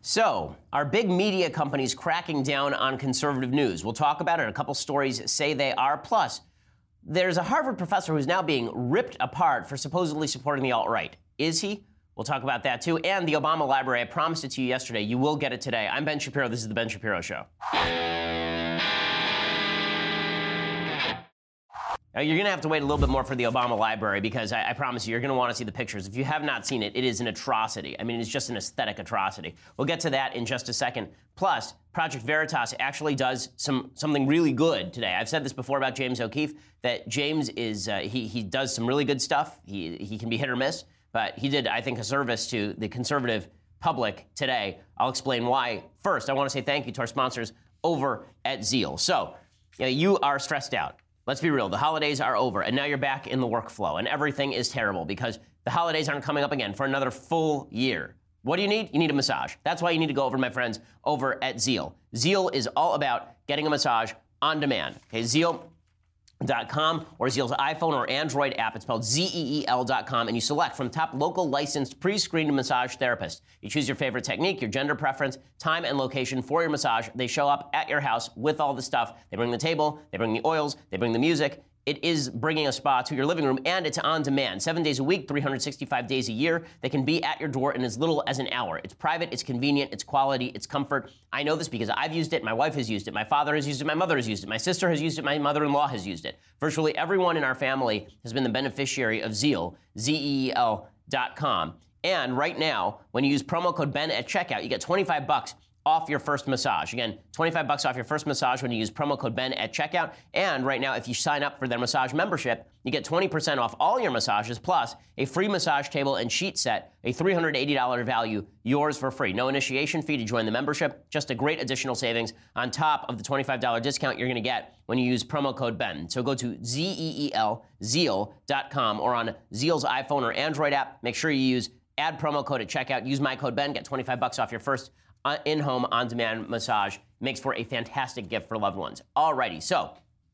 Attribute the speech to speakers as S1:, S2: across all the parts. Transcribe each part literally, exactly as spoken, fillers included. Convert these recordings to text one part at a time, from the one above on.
S1: So, are big media companies cracking down on conservative news? We'll talk about it. A couple stories say they are. Plus, there's a Harvard professor who's now being ripped apart for supposedly supporting the alt-right. Is he? We'll talk about that too. And the Obama Library, I promised it to you yesterday. You will get it today. I'm Ben Shapiro. This is the Ben Shapiro Show. Now, you're going to have to wait a little bit more for the Obama Library because I, I promise you, you're going to want to see the pictures. If you have not seen it, it is an atrocity. I mean, it's just an aesthetic atrocity. We'll get to that in just a second. Plus, Project Veritas actually does some something really good today. I've said this before about James O'Keefe, that James is, uh, he, he does some really good stuff. He, he can be hit or miss, but he did, I think, a service to the conservative public today. I'll explain why. First, I want to say thank you to our sponsors over at Zeal. So, you know, you are stressed out. Let's be real, the holidays are over, and now you're back in the workflow, and everything is terrible because the holidays aren't coming up again for another full year. What do you need? You need a massage. That's why you need to go over to my friends over at Zeal. Zeal is all about getting a massage on demand. Okay, Zeal dot com or Zeal's iPhone or Android app. It's spelled Z E E L dot com, and you select from top local licensed pre-screened massage therapists. You choose your favorite technique, your gender preference, time and location for your massage. They show up at your house with all the stuff. They bring the table, they bring the oils, they bring the music. It is bringing a spa to your living room, and it's on demand. Seven days a week, three hundred sixty-five days a year. They can be at your door in as little as an hour. It's private, it's convenient, it's quality, it's comfort. I know this because I've used it, my wife has used it, my father has used it, my mother has used it, my sister has used it, my mother-in-law has used it. Virtually everyone in our family has been the beneficiary of Zeal, Z E E L dot com. And right now, when you use promo code Ben at checkout, you get twenty-five bucks off your first massage. Again, twenty-five bucks off your first massage when you use promo code Ben at checkout. And right now, if you sign up for their massage membership, you get twenty percent off all your massages, plus a free massage table and sheet set, a three hundred eighty dollars value, yours for free. No initiation fee to join the membership, just a great additional savings on top of the twenty-five dollars discount you're gonna get when you use promo code Ben. So go to Z E E L, Zeal dot com, or on Zeal's iPhone or Android app. Make sure you use, add promo code at checkout, use my code Ben, get twenty-five bucks off your first in-home, on-demand massage. Makes for a fantastic gift for loved ones. Alrighty, so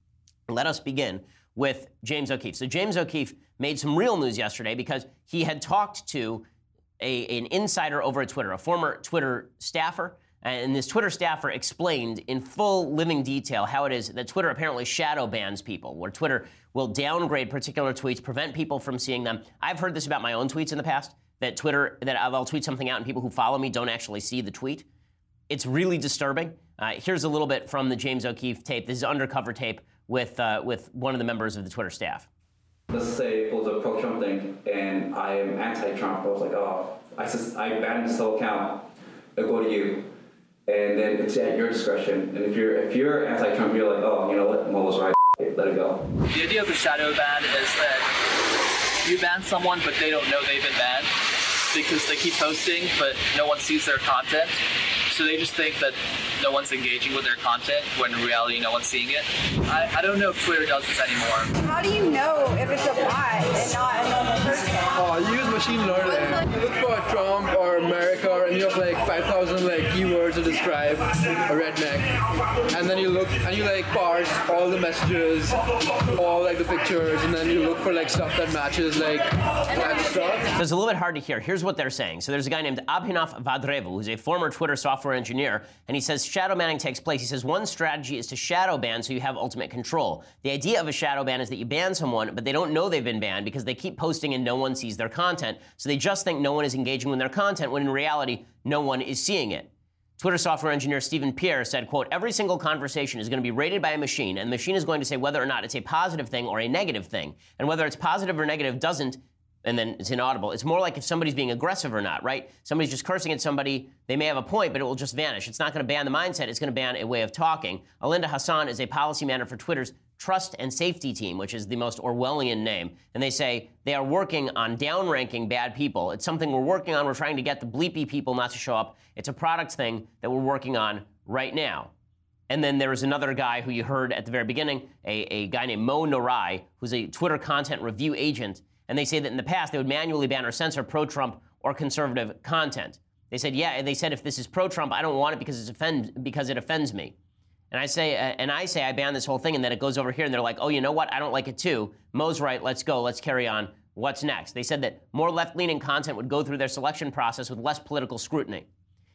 S1: let us begin with James O'Keefe. So James O'Keefe made some real news yesterday because he had talked to a, an insider over at Twitter, a former Twitter staffer, and this Twitter staffer explained in full living detail how it is that Twitter apparently shadow bans people, where Twitter will downgrade particular tweets, prevent people from seeing them. I've heard this about my own tweets in the past, that Twitter, that I'll tweet something out and people who follow me don't actually see the tweet. It's really disturbing. Uh, here's a little bit from the James O'Keefe tape. This is undercover tape with uh, with one of the members of the Twitter staff.
S2: Let's say it was a pro-Trump thing, and I am anti-Trump. I was like, oh, I, sus- I banned this whole account. I go to you, and then it's at your discretion. And if you're if you're anti-Trump, you're like, oh, you know what, Mo was right. Let it go.
S3: The idea of the shadow ban is that you ban someone, but they don't know they've been banned because they keep posting, but no one sees their content. So they just think that no one's engaging with their content, when in reality, no one's seeing it. I, I don't know if Twitter does this anymore.
S4: How do you know if it's a bot and not a normal person?
S5: Oh, you use machine learning. You look for Trump or America, and you have like five thousand like keywords to describe a redneck. And then you look, and you like parse all the messages, all like the pictures, and then you look for like stuff that matches like that stuff.
S1: So it's a little bit hard to hear. Here's what they're saying. So there's a guy named Abhinav Vadrevu, who's a former Twitter software engineer, and he says shadow banning takes place. He says one strategy is to shadow ban so you have ultimate control. The idea of a shadow ban is that you ban someone, but they don't know they've been banned because they keep posting and no one sees their content. So they just think no one is engaging with their content, when in reality, no one is seeing it. Twitter software engineer Stephen Pierre said, quote, every single conversation is going to be rated by a machine, and the machine is going to say whether or not it's a positive thing or a negative thing. And whether it's positive or negative doesn't, and then it's inaudible. It's more like if somebody's being aggressive or not, right? Somebody's just cursing at somebody, they may have a point, but it will just vanish. It's not going to ban the mindset, it's going to ban a way of talking. Alinda Hassan is a policy manager for Twitter's Trust and Safety Team, which is the most Orwellian name. And they say they are working on downranking bad people. It's something we're working on. We're trying to get the bleepy people not to show up. It's a product thing that we're working on right now. And then there was another guy who you heard at the very beginning, a, a guy named Mo Norai, who's a Twitter content review agent. And they say that in the past, they would manually ban or censor pro-Trump or conservative content. They said, yeah, and they said, if this is pro-Trump, I don't want it because, it's offend, because it offends me. And I say, uh, and I say, I ban this whole thing, and then it goes over here, and they're like, oh, you know what? I don't like it too. Mo's right. Let's go. Let's carry on. What's next? They said that more left-leaning content would go through their selection process with less political scrutiny.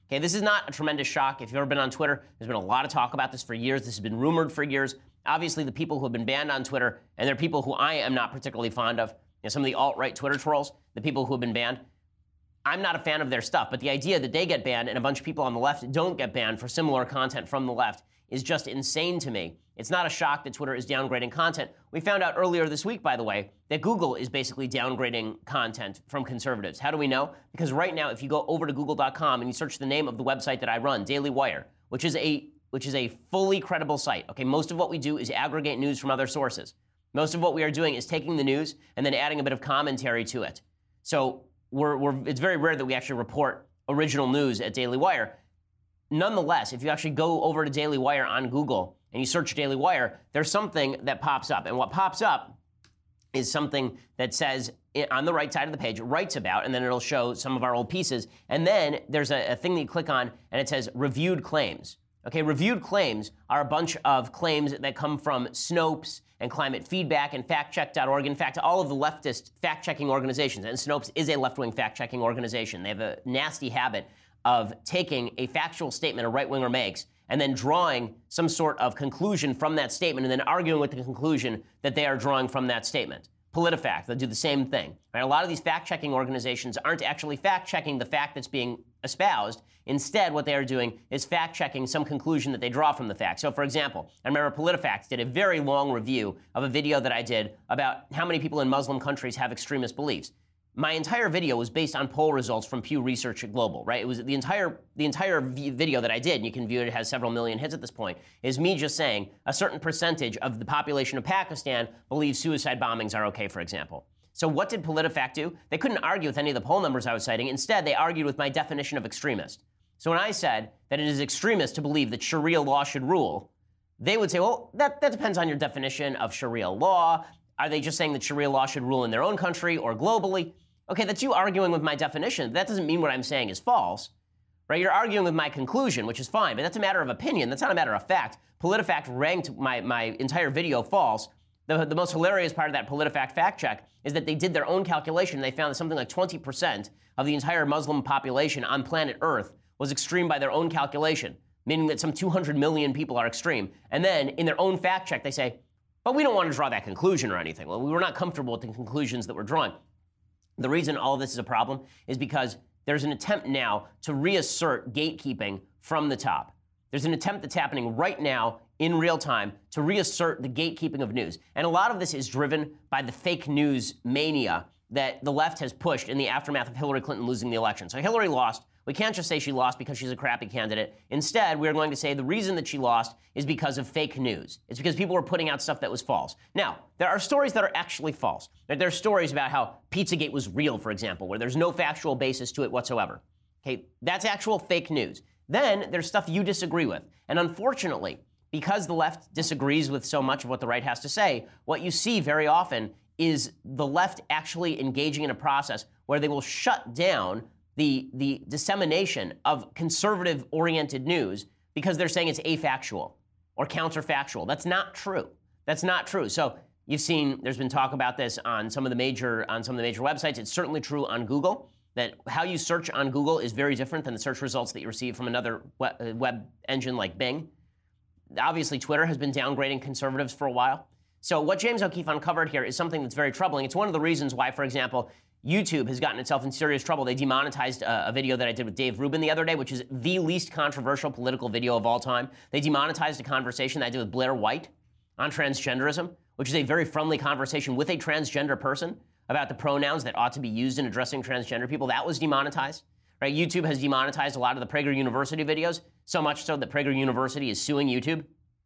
S1: Okay, this is not a tremendous shock. If you've ever been on Twitter, there's been a lot of talk about this for years. This has been rumored for years. Obviously, the people who have been banned on Twitter, and they're people who I am not particularly fond of, you know, some of the alt-right Twitter trolls, the people who have been banned, I'm not a fan of their stuff. But the idea that they get banned and a bunch of people on the left don't get banned for similar content from the left is just insane to me. It's not a shock that Twitter is downgrading content. We found out earlier this week, by the way, that Google is basically downgrading content from conservatives. How do we know? Because right now, if you go over to google dot com and you search the name of the website that I run, Daily Wire, which is a which is a fully credible site. Okay, most of what we do is aggregate news from other sources. Most of what we are doing is taking the news and then adding a bit of commentary to it. So we're, we're it's very rare that we actually report original news at Daily Wire. Nonetheless, if you actually go over to Daily Wire on Google and you search Daily Wire, there's something that pops up. And what pops up is something that says on the right side of the page, writes about, and then it'll show some of our old pieces. And then there's a, a thing that you click on, and it says reviewed claims. Okay, reviewed claims are a bunch of claims that come from Snopes and Climate Feedback and fact check dot org. In fact, all of the leftist fact-checking organizations, and Snopes is a left-wing fact-checking organization. They have a nasty habit of taking a factual statement a right-winger makes and then drawing some sort of conclusion from that statement and then arguing with the conclusion that they are drawing from that statement. PolitiFact, they'll do the same thing. Right? A lot of these fact-checking organizations aren't actually fact-checking the fact that's being espoused. Instead, what they are doing is fact-checking some conclusion that they draw from the fact. So, for example, I remember PolitiFact did a very long review of a video that I did about how many people in Muslim countries have extremist beliefs. My entire video was based on poll results from Pew Research Global, right? It was the entire the entire video that I did, and you can view it, it has several million hits at this point, is me just saying a certain percentage of the population of Pakistan believes suicide bombings are okay, for example. So what did PolitiFact do? They couldn't argue with any of the poll numbers I was citing. Instead, they argued with my definition of extremist. So when I said that it is extremist to believe that Sharia law should rule, they would say, well, that, that depends on your definition of Sharia law. Are they just saying that Sharia law should rule in their own country or globally? Okay, that's you arguing with my definition. That doesn't mean what I'm saying is false, right? You're arguing with my conclusion, which is fine, but that's a matter of opinion. That's not a matter of fact. PolitiFact ranked my, my entire video false. The, the most hilarious part of that PolitiFact fact check is that they did their own calculation. They found that something like twenty percent of the entire Muslim population on planet Earth was extreme by their own calculation, meaning that some two hundred million people are extreme. And then in their own fact check, they say, but we don't want to draw that conclusion or anything. Well, we were not comfortable with the conclusions that we're drawing. The reason all this is a problem is because there's an attempt now to reassert gatekeeping from the top. There's an attempt that's happening right now in real time to reassert the gatekeeping of news. And a lot of this is driven by the fake news mania that the left has pushed in the aftermath of Hillary Clinton losing the election. So Hillary lost. We can't just say she lost because she's a crappy candidate. Instead, we're going to say the reason that she lost is because of fake news. It's because people were putting out stuff that was false. Now, there are stories that are actually false. There are stories about how Pizzagate was real, for example, where there's no factual basis to it whatsoever. Okay, that's actual fake news. Then there's stuff you disagree with. And unfortunately, because the left disagrees with so much of what the right has to say, what you see very often is the left actually engaging in a process where they will shut down the, the dissemination of conservative-oriented news because they're saying it's afactual or counterfactual. That's not true. That's not true. So you've seen, there's been talk about this on some of the major on some of the major websites. It's certainly true on Google, that how you search on Google is very different than the search results that you receive from another web, web engine like Bing. Obviously, Twitter has been downgrading conservatives for a while. So what James O'Keefe uncovered here is something that's very troubling. It's one of the reasons why, for example, YouTube has gotten itself in serious trouble. They demonetized a, a video that I did with Dave Rubin the other day, which is the least controversial political video of all time. They demonetized a conversation that I did with Blair White on transgenderism, which is a very friendly conversation with a transgender person about the pronouns that ought to be used in addressing transgender people. That was demonetized. Right? YouTube has demonetized a lot of the Prager University videos, so much so that Prager University is suing YouTube.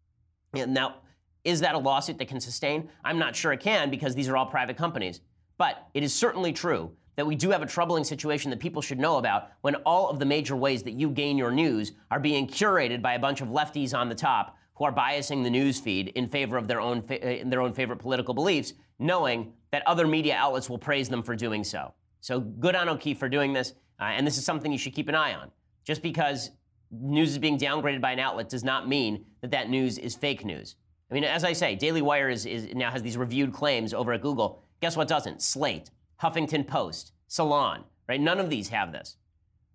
S1: And now, is that a lawsuit that can sustain? I'm not sure it can because these are all private companies. But it is certainly true that we do have a troubling situation that people should know about when all of the major ways that you gain your news are being curated by a bunch of lefties on the top who are biasing the news feed in favor of their own fa- their own favorite political beliefs, knowing that other media outlets will praise them for doing so. So good on O'Keefe for doing this, uh, and this is something you should keep an eye on. Just because news is being downgraded by an outlet does not mean that that news is fake news. I mean, as I say, Daily Wire is, is now has these reviewed claims over at Google. Guess what doesn't? Slate, Huffington Post, Salon, right? None of these have this.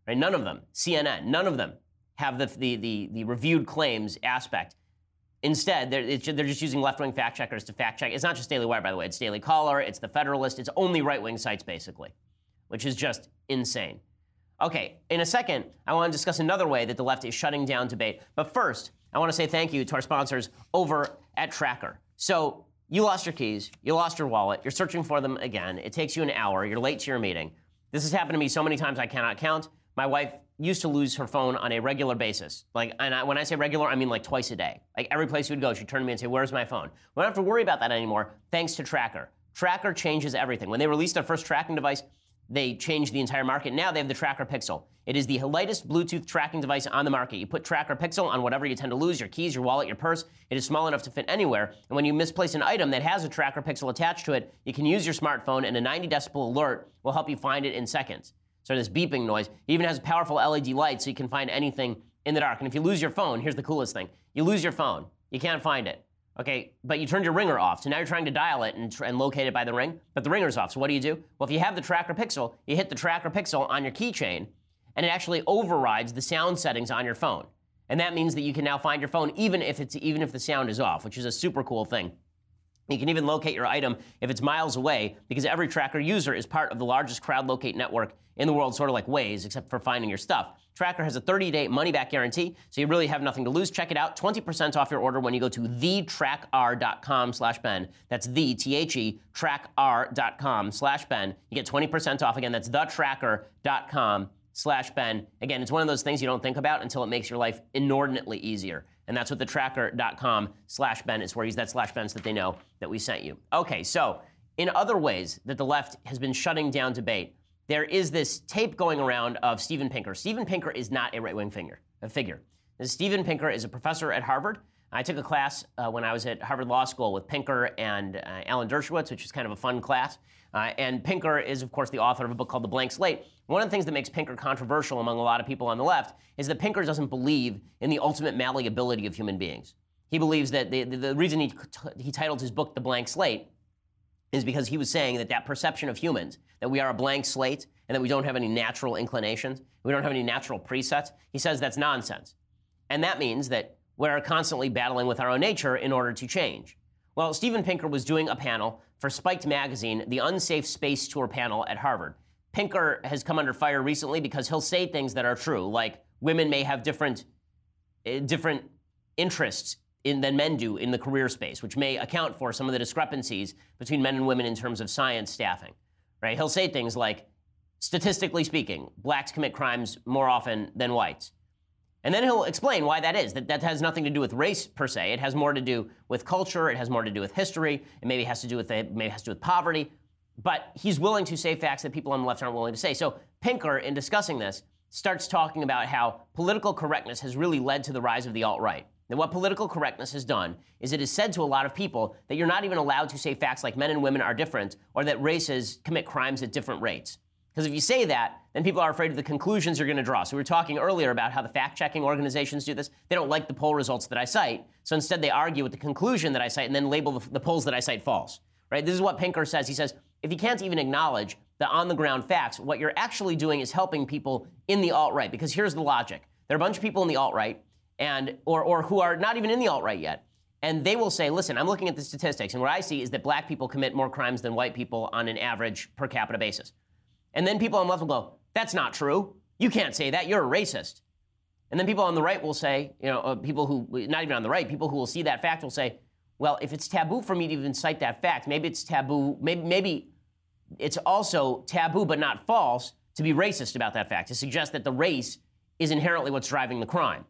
S1: right? None of them. C N N, none of them have the, the, the, the reviewed claims aspect. Instead, they're, it's, they're just using left-wing fact checkers to fact check. It's not just Daily Wire, by the way. It's Daily Caller, it's The Federalist, it's only right-wing sites, basically, which is just insane. Okay, in a second, I want to discuss another way that the left is shutting down debate. But first, I want to say thank you to our sponsors over at Tracker. So you lost your keys, you lost your wallet, you're searching for them again. It takes you an hour, you're late to your meeting. This has happened to me so many times I cannot count. My wife used to lose her phone on a regular basis. Like, and I, when I say regular, I mean like twice a day. Like every place we would go, she'd turn to me and say, "Where's my phone?" We don't have to worry about that anymore, thanks to Tracker. Tracker changes everything. When they released their first tracking device, they changed the entire market. Now they have the Tracker Pixel. It is the lightest Bluetooth tracking device on the market. You put Tracker Pixel on whatever you tend to lose, your keys, your wallet, your purse. It is small enough to fit anywhere. And when you misplace an item that has a Tracker Pixel attached to it, you can use your smartphone, and a ninety decibel alert will help you find it in seconds. So this beeping noise. It even has a powerful L E D light so you can find anything in the dark. And if you lose your phone, here's the coolest thing. You lose your phone. You can't find it. Okay, but you turned your ringer off, so now you're trying to dial it and, and locate it by the ring, but the ringer's off. So what do you do? Well, if you have the Tracker Pixel, you hit the Tracker Pixel on your keychain, and it actually overrides the sound settings on your phone. And that means that you can now find your phone even if it's even if the sound is off, which is a super cool thing. You can even locate your item if it's miles away, because every Tracker user is part of the largest crowd locate network in the world, sort of like Waze, except for finding your stuff. Tracker has a thirty-day money-back guarantee, so you really have nothing to lose. Check it out. twenty percent off your order when you go to thetrackr.com slash Ben. That's the, T H E, trackr.com slash Ben. You get twenty percent off. Again, that's thetracker.com slash Ben. Again, it's one of those things you don't think about until it makes your life inordinately easier. And that's what the tracker.com slash Ben is, where you use that slash Ben so that they know that we sent you. Okay, so in other ways that the left has been shutting down debate, there is this tape going around of Steven Pinker. Steven Pinker is not a right-wing figure. A figure. This Steven Pinker is a professor at Harvard. I took a class uh, when I was at Harvard Law School with Pinker and uh, Alan Dershowitz, which is kind of a fun class. Uh, and Pinker is, of course, the author of a book called The Blank Slate. One of the things that makes Pinker controversial among a lot of people on the left is that Pinker doesn't believe in the ultimate malleability of human beings. He believes that the, the, the reason he, he titled his book The Blank Slate is because he was saying that that perception of humans, that we are a blank slate and that we don't have any natural inclinations, we don't have any natural presets, he says that's nonsense. And that means that we're constantly battling with our own nature in order to change. Well, Steven Pinker was doing a panel for Spiked Magazine, the Unsafe Space Tour panel at Harvard. Pinker has come under fire recently because he'll say things that are true, like women may have different, uh, different interests in, than men do in the career space, which may account for some of the discrepancies between men and women in terms of science staffing. Right? He'll say things like, statistically speaking, blacks commit crimes more often than whites. And then he'll explain why that is, that that has nothing to do with race per se. It has more to do with culture. It has more to do with history. It maybe has to do with the, maybe has to do with poverty. But he's willing to say facts that people on the left aren't willing to say. So Pinker, in discussing this, starts talking about how political correctness has really led to the rise of the alt-right. Now, what political correctness has done is it has said to a lot of people that you're not even allowed to say facts like men and women are different or that races commit crimes at different rates. Because if you say that, then people are afraid of the conclusions you're going to draw. So we were talking earlier about how the fact-checking organizations do this. They don't like the poll results that I cite, so instead they argue with the conclusion that I cite and then label the, the polls that I cite false. Right? This is what Pinker says. He says, if you can't even acknowledge the on-the-ground facts, what you're actually doing is helping people in the alt-right. Because here's the logic. There are a bunch of people in the alt-right, and or, or who are not even in the alt-right yet, and they will say, listen, I'm looking at the statistics, and what I see is that black people commit more crimes than white people on an average per capita basis. And then people on the left will go, that's not true. You can't say that. You're a racist. And then people on the right will say, you know, uh, people who, not even on the right, people who will see that fact will say, well, if it's taboo for me to even cite that fact, maybe it's taboo, maybe, maybe it's also taboo but not false to be racist about that fact, to suggest that the race is inherently what's driving the crime.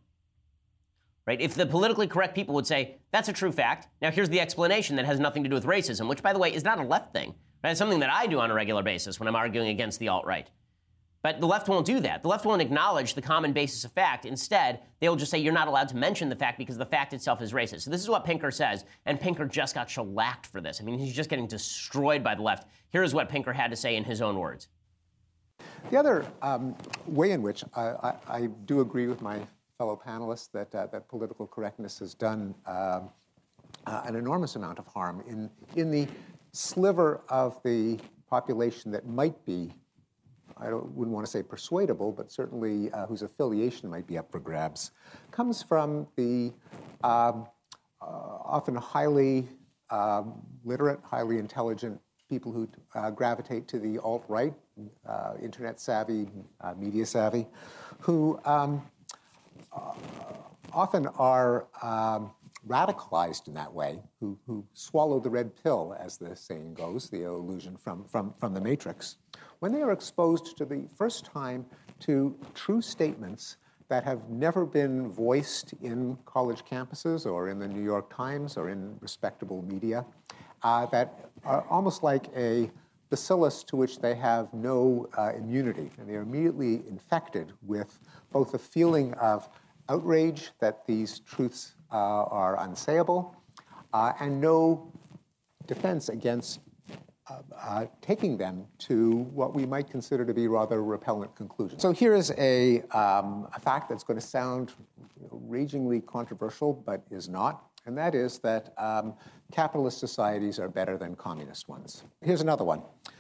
S1: Right? If the politically correct people would say, that's a true fact, now here's the explanation that has nothing to do with racism, which, by the way, is not a left thing. Right? It's something that I do on a regular basis when I'm arguing against the alt-right. But the left won't do that. The left won't acknowledge the common basis of fact. Instead, they'll just say you're not allowed to mention the fact because the fact itself is racist. So this is what Pinker says, and Pinker just got shellacked for this. I mean, he's just getting destroyed by the left. Here's what Pinker had to say in his own words.
S6: The other um, way in which I, I, I do agree with my fellow panelists that, uh, that political correctness has done uh, uh, an enormous amount of harm in, in the sliver of the population that might be I don't, wouldn't want to say persuadable, but certainly uh, whose affiliation might be up for grabs, comes from the um, uh, often highly um, literate, highly intelligent people who uh, gravitate to the alt-right, uh, internet savvy, uh, media savvy, who um, uh, often are um, radicalized in that way, who, who swallow the red pill, as the saying goes, the illusion from, from, from the Matrix, when they are exposed to the first time to true statements that have never been voiced in college campuses or in the New York Times or in respectable media, uh, that are almost like a bacillus to which they have no uh, immunity, and they are immediately infected with both a feeling of outrage that these truths uh, are unsayable, uh, and no defense against uh, uh, taking them to what we might consider to be rather repellent conclusions. So here is a, um, a fact that's going to sound you know, ragingly controversial, but is not, and that is that um, capitalist societies are better than communist ones. Here's another one.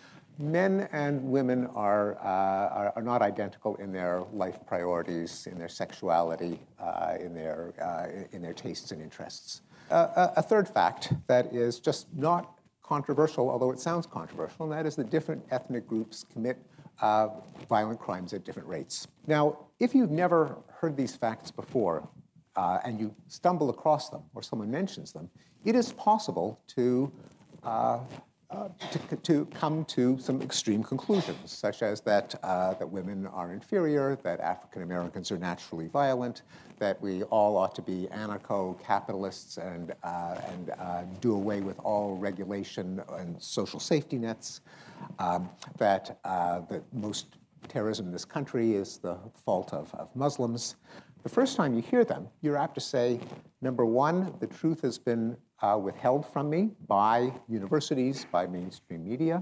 S6: Men and women are, uh, are, are not identical in their life priorities, in their sexuality, uh, in, their, uh, in their tastes and interests. Uh, a, a third fact that is just not controversial, although it sounds controversial, and that is that different ethnic groups commit uh, violent crimes at different rates. Now, if you've never heard these facts before, uh, and you stumble across them, or someone mentions them, it is possible to uh, Uh, to, to come to some extreme conclusions, such as that, uh, that women are inferior, that African Americans are naturally violent, that we all ought to be anarcho-capitalists and, uh, and uh, do away with all regulation and social safety nets, um, that, uh, that most terrorism in this country is the fault of, of Muslims. The first time you hear them, you're apt to say, number one, the truth has been uh, withheld from me by universities, by mainstream media.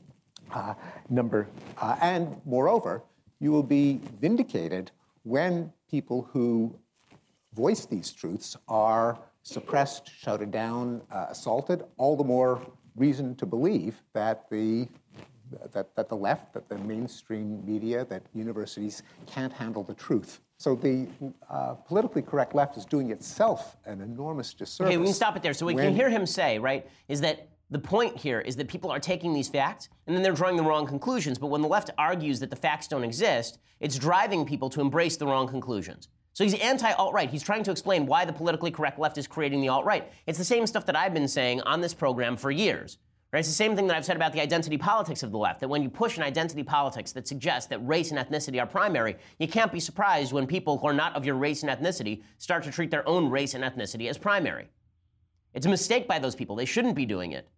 S6: Uh, number, uh, and moreover, you will be vindicated when people who voice these truths are suppressed, shouted down, uh, assaulted. All the more reason to believe that the That, that the left, that the mainstream media, that universities can't handle the truth. So the uh, politically correct left is doing itself an enormous disservice.
S1: Okay, we can stop it there. So we
S6: when,
S1: can hear him say, right, is that the point here is that people are taking these facts and then they're drawing the wrong conclusions. But when the left argues that the facts don't exist, it's driving people to embrace the wrong conclusions. So he's anti-alt-right. He's trying to explain why the politically correct left is creating the alt-right. It's the same stuff that I've been saying on this program for years. Right? It's the same thing that I've said about the identity politics of the left, that when you push an identity politics that suggests that race and ethnicity are primary, you can't be surprised when people who are not of your race and ethnicity start to treat their own race and ethnicity as primary. It's a mistake by those people. They shouldn't be doing it.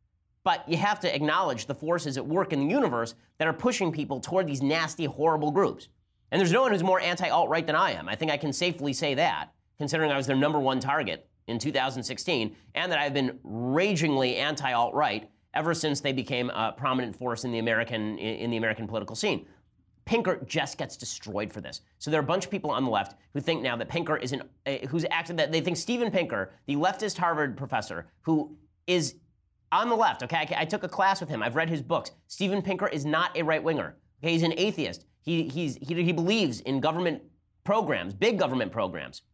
S1: But you have to acknowledge the forces at work in the universe that are pushing people toward these nasty, horrible groups. And there's no one who's more anti-alt-right than I am. I think I can safely say that, considering I was their number one target in two thousand sixteen, and that I've been ragingly anti-alt-right ever since they became a prominent force in the American in the American political scene. Pinker just gets destroyed for this. So there are a bunch of people on the left who think now that Pinker is an uh, who's acted that they think Steven Pinker, the leftist Harvard professor, who is on the left. Okay, I, I took a class with him. I've read his books. Steven Pinker is not a right winger. Okay, he's an atheist. He he's he, he believes in government programs, big government programs.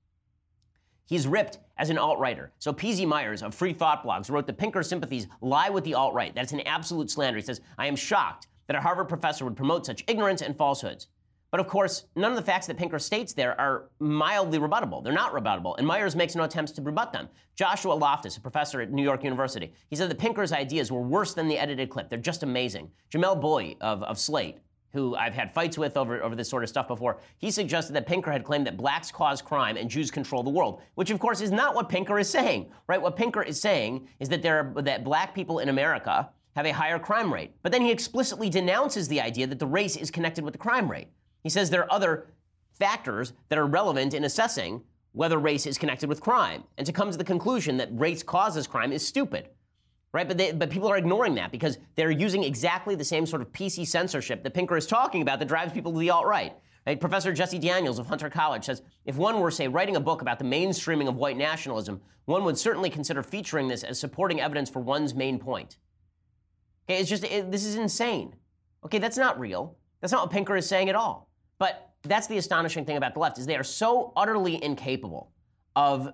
S1: He's ripped as an alt-righter. So P Z Myers of Free Thought Blogs wrote that Pinker's sympathies lie with the alt-right. That's an absolute slander. He says, I am shocked that a Harvard professor would promote such ignorance and falsehoods. But of course, none of the facts that Pinker states there are mildly rebuttable. They're not rebuttable, and Myers makes no attempts to rebut them. Joshua Loftus, a professor at New York University, he said that Pinker's ideas were worse than the edited clip. They're just amazing. Jamel Bowie of, of Slate, who I've had fights with over, over this sort of stuff before, he suggested that Pinker had claimed that blacks cause crime and Jews control the world, which of course is not what Pinker is saying, right? What Pinker is saying is that there are, that black people in America have a higher crime rate. But then he explicitly denounces the idea that the race is connected with the crime rate. He says there are other factors that are relevant in assessing whether race is connected with crime. And to come to the conclusion that race causes crime is stupid. Right, but, they, but people are ignoring that because they're using exactly the same sort of P C censorship that Pinker is talking about that drives people to the alt-right. Right? Professor Jesse Daniels of Hunter College says, if one were, say, writing a book about the mainstreaming of white nationalism, one would certainly consider featuring this as supporting evidence for one's main point. Okay, it's just, it, this is insane. Okay, that's not real. That's not what Pinker is saying at all. But that's the astonishing thing about the left, is they are so utterly incapable of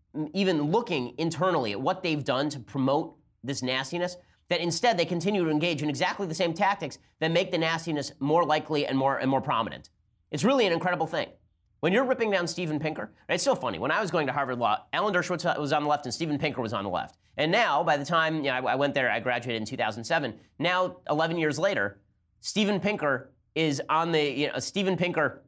S1: even looking internally at what they've done to promote this nastiness, that instead they continue to engage in exactly the same tactics that make the nastiness more likely and more and more prominent. It's really an incredible thing. When you're ripping down Steven Pinker, it's so funny. When I was going to Harvard Law, Alan Dershowitz was on the left and Steven Pinker was on the left. And now, by the time you know, I, I went there, I graduated in two thousand seven. Now, eleven years later, Steven Pinker is on the, you know, Steven Pinker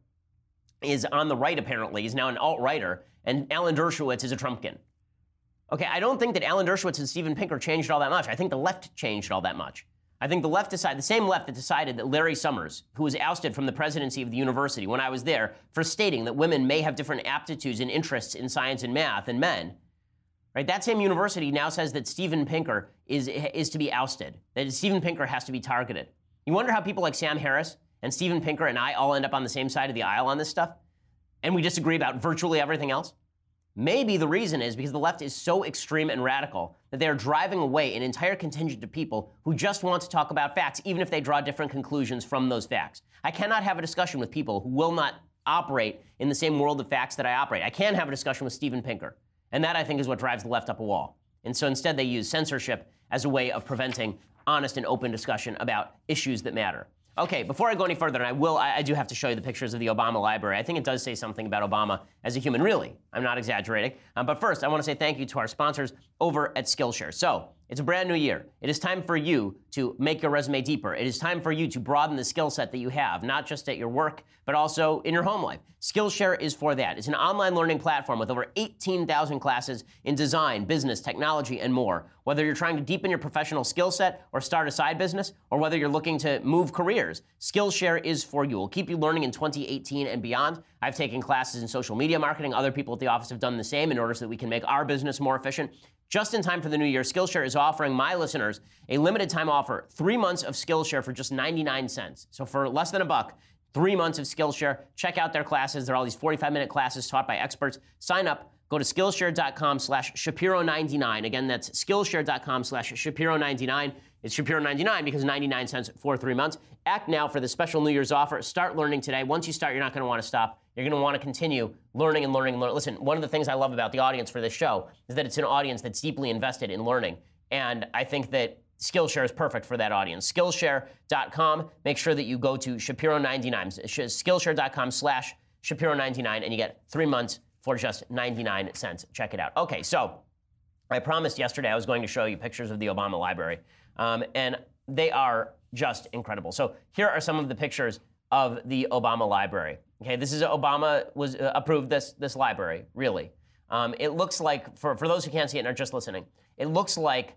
S1: is on the right, apparently. He's now an alt-righter, and Alan Dershowitz is a Trumpkin. Okay, I don't think that Alan Dershowitz and Steven Pinker changed all that much. I think the left changed all that much. I think the left decided, the same left that decided that Larry Summers, who was ousted from the presidency of the university when I was there for stating that women may have different aptitudes and interests in science and math than men, right? That same university now says that Steven Pinker is, is to be ousted, that Steven Pinker has to be targeted. You wonder how people like Sam Harris and Steven Pinker and I all end up on the same side of the aisle on this stuff, and we disagree about virtually everything else? Maybe the reason is because the left is so extreme and radical that they are driving away an entire contingent of people who just want to talk about facts, even if they draw different conclusions from those facts. I cannot have a discussion with people who will not operate in the same world of facts that I operate. I can have a discussion with Steven Pinker, and that, I think, is what drives the left up a wall. And so instead they use censorship as a way of preventing honest and open discussion about issues that matter. Okay, before I go any further, and I will, I, I do have to show you the pictures of the Obama library. I think it does say something about Obama as a human, really. I'm not exaggerating. Um, but first, I want to say thank you to our sponsors over at Skillshare. So, it's a brand new year. It is time for you to make your resume deeper. It is time for you to broaden the skill set that you have, not just at your work, but also in your home life. Skillshare is for that. It's an online learning platform with over eighteen thousand classes in design, business, technology, and more. Whether you're trying to deepen your professional skill set or start a side business, or whether you're looking to move careers, Skillshare is for you. It will keep you learning in twenty eighteen and beyond. I've taken classes in social media marketing. Other people at the office have done the same in order so that we can make our business more efficient. Just in time for the new year, Skillshare is offering my listeners a limited time offer, three months of Skillshare for just ninety-nine cents. So for less than a buck, three months of Skillshare. Check out their classes. There are all these forty-five minute classes taught by experts. Sign up. Go to Skillshare.com slash Shapiro99. Again, that's Skillshare.com slash Shapiro99. It's Shapiro ninety-nine because ninety-nine cents for three months. Act now for the special New Year's offer. Start learning today. Once you start, you're not going to want to stop. You're going to want to continue learning and learning and learning. Listen, one of the things I love about the audience for this show is that it's an audience that's deeply invested in learning. And I think that Skillshare is perfect for that audience. Skillshare dot com. Make sure that you go to Shapiro ninety-nine. Skillshare.com slash Shapiro ninety-nine, and you get three months for just ninety-nine cents. Check it out. Okay, so I promised yesterday I was going to show you pictures of the Obama library, um, and they are just incredible. So here are some of the pictures of the Obama library. Okay, this is Obama was uh, approved this this library, really. Um, it looks like, for, for those who can't see it and are just listening, it looks like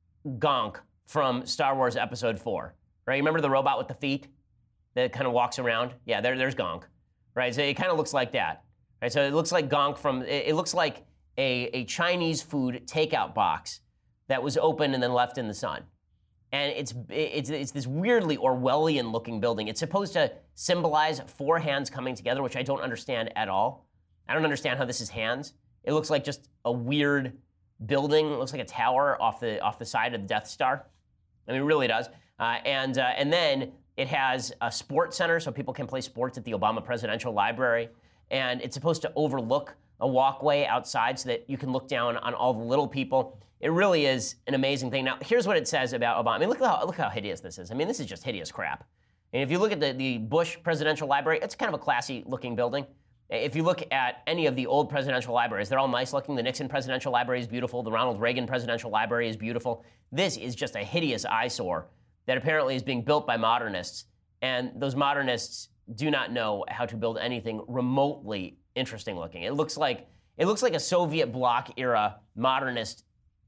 S1: Gonk from Star Wars Episode four, right? You remember the robot with the feet that kind of walks around? Yeah, there, there's Gonk, right? So it kind of looks like that, right? So it looks like Gonk from, it, it looks like a, a Chinese food takeout box that was open and then left in the sun. And it's, it's, it's this weirdly Orwellian-looking building. It's supposed to symbolize four hands coming together, which I don't understand at all. I don't understand how this is hands. It looks like just a weird building. It looks like a tower off the off the side of the Death Star. I mean, it really does. Uh, and, uh, and then it has a sports center so people can play sports at the Obama Presidential Library. And it's supposed to overlook a walkway outside so that you can look down on all the little people. It really is an amazing thing. Now, here's what it says about Obama. I mean, look how, look how hideous this is. I mean, this is just hideous crap. And if you look at the, the Bush Presidential Library, it's kind of a classy-looking building. If you look at any of the old presidential libraries, they're all nice-looking. The Nixon Presidential Library is beautiful. The Ronald Reagan Presidential Library is beautiful. This is just a hideous eyesore that apparently is being built by modernists. And those modernists do not know how to build anything remotely interesting-looking. It looks like it looks like a Soviet bloc-era modernist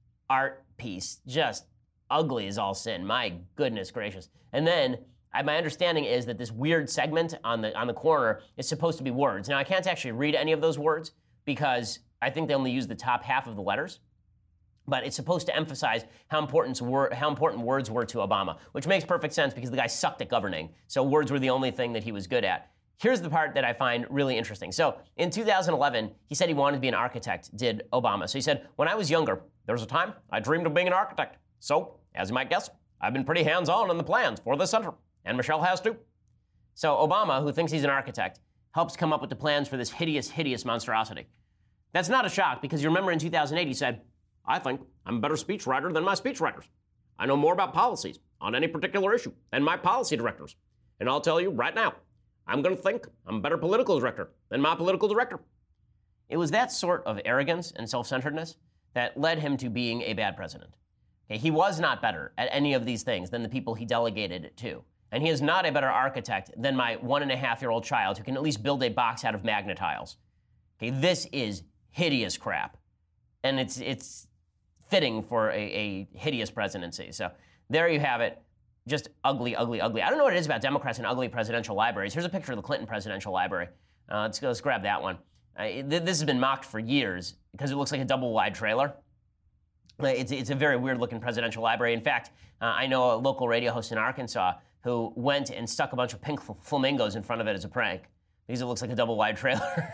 S1: art piece, just ugly as all sin. My goodness gracious. And then I, my understanding is that this weird segment on the on the corner is supposed to be words. Now, I can't actually read any of those words because I think they only use the top half of the letters. But it's supposed to emphasize how important, wor- how important words were to Obama, which makes perfect sense because the guy sucked at governing. So words were the only thing that he was good at. Here's the part that I find really interesting. So in two thousand eleven, he said he wanted to be an architect, did Obama. So he said, when I was younger, there was a time I dreamed of being an architect. So, as you might guess, I've been pretty hands-on in the plans for this center. And Michelle has too. So Obama, who thinks he's an architect, helps come up with the plans for this hideous, hideous monstrosity. That's not a shock, because you remember in two thousand eight he said, I think I'm a better speechwriter than my speechwriters. I know more about policies on any particular issue than my policy directors. And I'll tell you right now, I'm going to think I'm a better political director than my political director. It was that sort of arrogance and self-centeredness that led him to being a bad president. Okay, he was not better at any of these things than the people he delegated it to. And he is not a better architect than my one and a half year old child who can at least build a box out of Magna tiles. Okay, this is hideous crap. And it's it's fitting for a, a hideous presidency. So there you have it. Just ugly, ugly, ugly. I don't know what it is about Democrats and ugly presidential libraries. Here's a picture of the Clinton presidential library. Uh, let's, let's grab that one. Uh, th- this has been mocked for years because it looks like a double-wide trailer. Uh, it's, it's a very weird-looking presidential library. In fact, uh, I know a local radio host in Arkansas who went and stuck a bunch of pink flamingos in front of it as a prank because it looks like a double-wide trailer.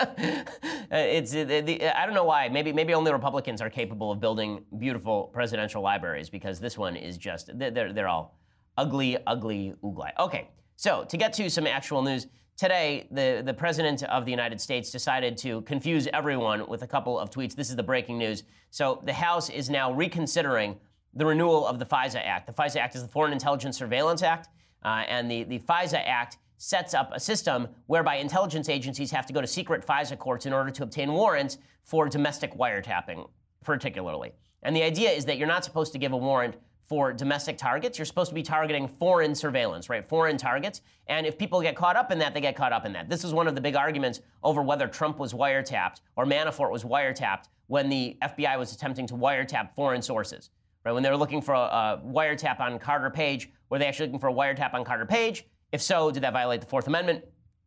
S1: it's uh, the, I don't know why. Maybe maybe only Republicans are capable of building beautiful presidential libraries, because this one is just they're they're all ugly, ugly, oogly. Okay, so to get to some actual news. Today, the, the President of the United States decided to confuse everyone with a couple of tweets. This is the breaking news. So the House is now reconsidering the renewal of the FISA Act. The FISA Act is the Foreign Intelligence Surveillance Act, uh, and the, the FISA Act sets up a system whereby intelligence agencies have to go to secret FISA courts in order to obtain warrants for domestic wiretapping, particularly. And the idea is that you're not supposed to give a warrant for domestic targets. You're supposed to be targeting foreign surveillance, right? Foreign targets. And if people get caught up in that, they get caught up in that. This is one of the big arguments over whether Trump was wiretapped or Manafort was wiretapped when the F B I was attempting to wiretap foreign sources, right? When they were looking for a, a wiretap on Carter Page, were they actually looking for a wiretap on Carter Page? If so, did that violate the Fourth Amendment?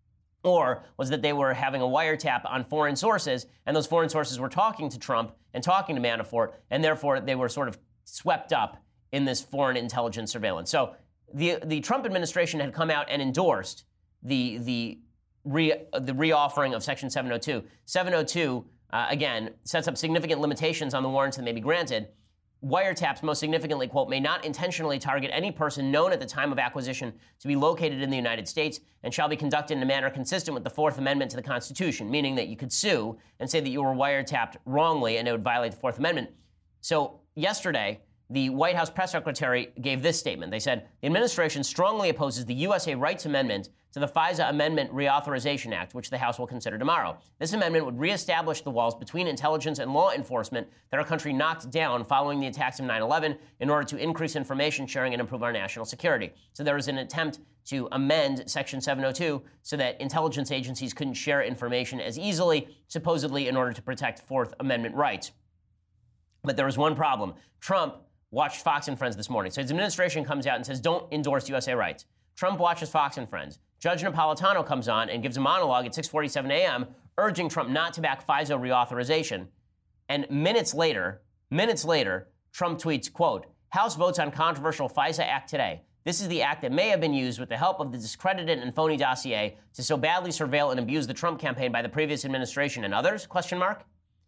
S1: Or was that they were having a wiretap on foreign sources, and those foreign sources were talking to Trump and talking to Manafort, and therefore they were sort of swept up in this foreign intelligence surveillance. So the the Trump administration had come out and endorsed the the re, the reoffering of Section seven oh two. seven oh two, uh, again, sets up significant limitations on the warrants that may be granted. Wiretaps, most significantly, quote, may not intentionally target any person known at the time of acquisition to be located in the United States and shall be conducted in a manner consistent with the Fourth Amendment to the Constitution, meaning that you could sue and say that you were wiretapped wrongly and it would violate the Fourth Amendment. So yesterday, the White House press secretary gave this statement. They said, the administration strongly opposes the U S A Rights Amendment to the FISA Amendment Reauthorization Act, which the House will consider tomorrow. This amendment would reestablish the walls between intelligence and law enforcement that our country knocked down following the attacks of nine eleven in order to increase information sharing and improve our national security. So there was an attempt to amend Section seven oh two so that intelligence agencies couldn't share information as easily, supposedly in order to protect Fourth Amendment rights. But there was one problem. Trump watched Fox and Friends this morning. So his administration comes out and says, don't endorse U S A rights. Trump watches Fox and Friends. Judge Napolitano comes on and gives a monologue at six forty-seven a.m. urging Trump not to back FISA reauthorization. And minutes later, minutes later, Trump tweets, quote, House votes on controversial FISA Act today. This is the act that may have been used with the help of the discredited and phony dossier to so badly surveil and abuse the Trump campaign by the previous administration and others, question mark.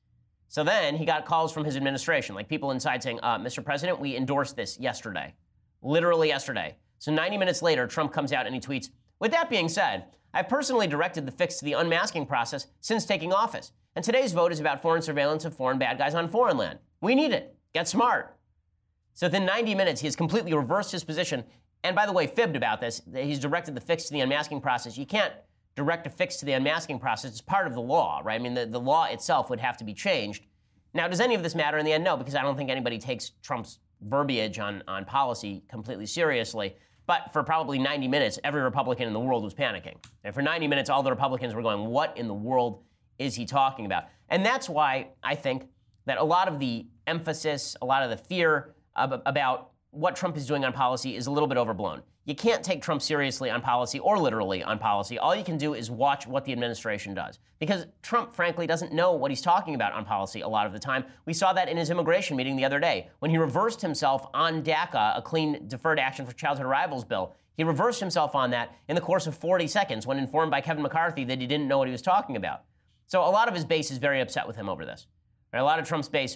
S1: So then he got calls from his administration, like people inside saying, uh, Mister President, we endorsed this yesterday. Literally yesterday. So ninety minutes later, Trump comes out and he tweets, with that being said, I've personally directed the fix to the unmasking process since taking office. And today's vote is about foreign surveillance of foreign bad guys on foreign land. We need it. Get smart. So within ninety minutes, he has completely reversed his position. And by the way, fibbed about this. He's directed the fix to the unmasking process. You can't direct a fix to the unmasking process. It's part of the law, right? I mean, the, the law itself would have to be changed. Now, does any of this matter in the end? No, because I don't think anybody takes Trump's verbiage on, on policy completely seriously. But for probably ninety minutes, every Republican in the world was panicking. And for ninety minutes, all the Republicans were going, what in the world is he talking about? And that's why I think that a lot of the emphasis, a lot of the fear ab- about what Trump is doing on policy is a little bit overblown. You can't take Trump seriously on policy or literally on policy. All you can do is watch what the administration does. Because Trump, frankly, doesn't know what he's talking about on policy a lot of the time. We saw that in his immigration meeting the other day. When he reversed himself on DACA, a clean deferred action for childhood arrivals bill, he reversed himself on that in the course of forty seconds when informed by Kevin McCarthy that he didn't know what he was talking about. So a lot of his base is very upset with him over this. Right? A lot of Trump's base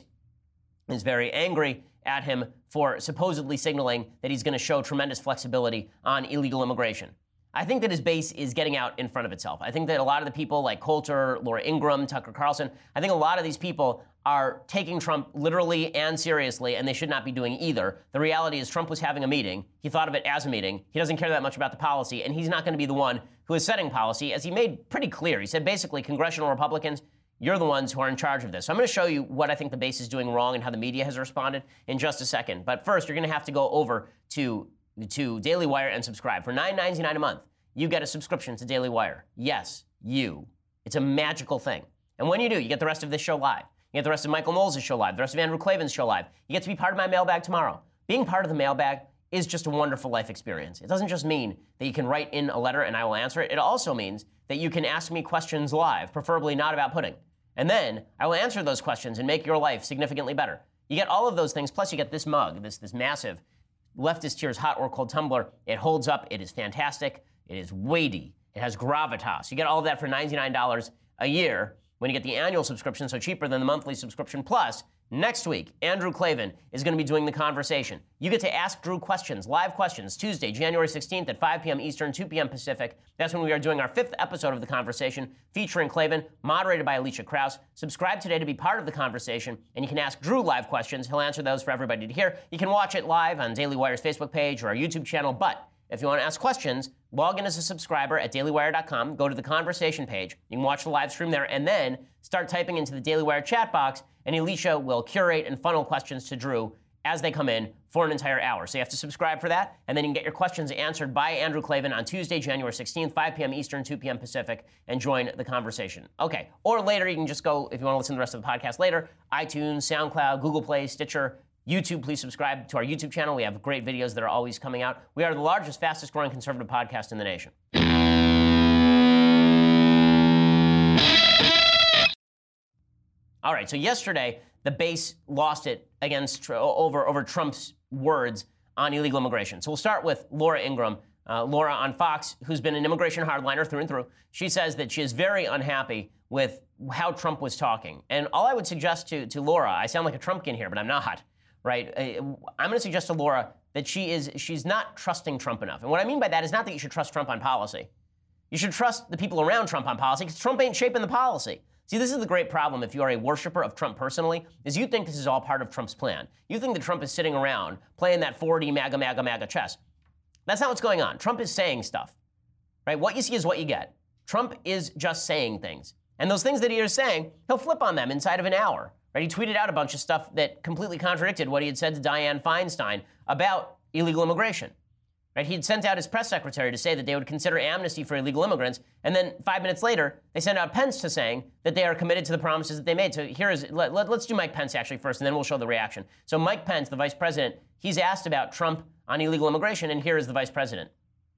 S1: is very angry at him for supposedly signaling that he's going to show tremendous flexibility on illegal immigration. I think that his base is getting out in front of itself. I think that a lot of the people like Coulter, Laura Ingraham, Tucker Carlson, I think a lot of these people are taking Trump literally and seriously, and they should not be doing either. The reality is Trump was having a meeting. He thought of it as a meeting. He doesn't care that much about the policy, and he's not going to be the one who is setting policy, as he made pretty clear. He said basically, congressional Republicans, you're the ones who are in charge of this. So I'm going to show you what I think the base is doing wrong and how the media has responded in just a second. But first, you're going to have to go over to to Daily Wire and subscribe. For nine ninety-nine a month, you get a subscription to Daily Wire. Yes, you. It's a magical thing. And when you do, you get the rest of this show live. You get the rest of Michael Knowles' show live, the rest of Andrew Klavan's show live. You get to be part of my mailbag tomorrow. Being part of the mailbag is just a wonderful life experience. It doesn't just mean that you can write in a letter and I will answer it. It also means that you can ask me questions live, preferably not about pudding. And then I will answer those questions and make your life significantly better. You get all of those things, plus you get this mug, this, this massive Leftist Tears hot or cold tumbler. It holds up. It is fantastic. It is weighty. It has gravitas. You get all of that for ninety-nine dollars a year when you get the annual subscription, so cheaper than the monthly subscription. Plus, next week, Andrew Klavan is going to be doing the conversation. You get to ask Drew questions, live questions, Tuesday, January sixteenth at five p.m. Eastern, two p.m. Pacific. That's when we are doing our fifth episode of the conversation, featuring Klavan, moderated by Alicia Krause. Subscribe today to be part of the conversation, and you can ask Drew live questions. He'll answer those for everybody to hear. You can watch it live on Daily Wire's Facebook page or our YouTube channel, but if you want to ask questions, log in as a subscriber at daily wire dot com, go to the conversation page. You can watch the live stream there, and then start typing into the Daily Wire chat box, and Alicia will curate and funnel questions to Drew as they come in for an entire hour. So you have to subscribe for that, and then you can get your questions answered by Andrew Klavan on Tuesday, January sixteenth, five p.m. Eastern, two p.m. Pacific, and join the conversation. Okay, or later, you can just go, if you want to listen to the rest of the podcast later, iTunes, SoundCloud, Google Play, Stitcher, YouTube. Please subscribe to our YouTube channel. We have great videos that are always coming out. We are the largest, fastest growing conservative podcast in the nation. All right, so yesterday, the base lost it against over, over Trump's words on illegal immigration. So we'll start with Laura Ingraham. Uh, Laura on Fox, who's been an immigration hardliner through and through. She says that she is very unhappy with how Trump was talking. And all I would suggest to, to Laura, I sound like a Trumpkin here, but I'm not. Right? I'm going to suggest to Laura that she is she's not trusting Trump enough. And what I mean by that is not that you should trust Trump on policy. You should trust the people around Trump on policy, because Trump ain't shaping the policy. See, this is the great problem if you are a worshiper of Trump personally, is you think this is all part of Trump's plan. You think that Trump is sitting around playing that four D MAGA, MAGA, MAGA chess. That's not what's going on. Trump is saying stuff. Right? What you see is what you get. Trump is just saying things. And those things that he is saying, he'll flip on them inside of an hour. Right? He tweeted out a bunch of stuff that completely contradicted what he had said to Dianne Feinstein about illegal immigration. Right? He had sent out his press secretary to say that they would consider amnesty for illegal immigrants, and then five minutes later, they sent out Pence to saying that they are committed to the promises that they made. So here is, let, let, let's do Mike Pence actually first, and then we'll show the reaction. So Mike Pence, the vice president, he's asked about Trump on illegal immigration, and here is the vice president.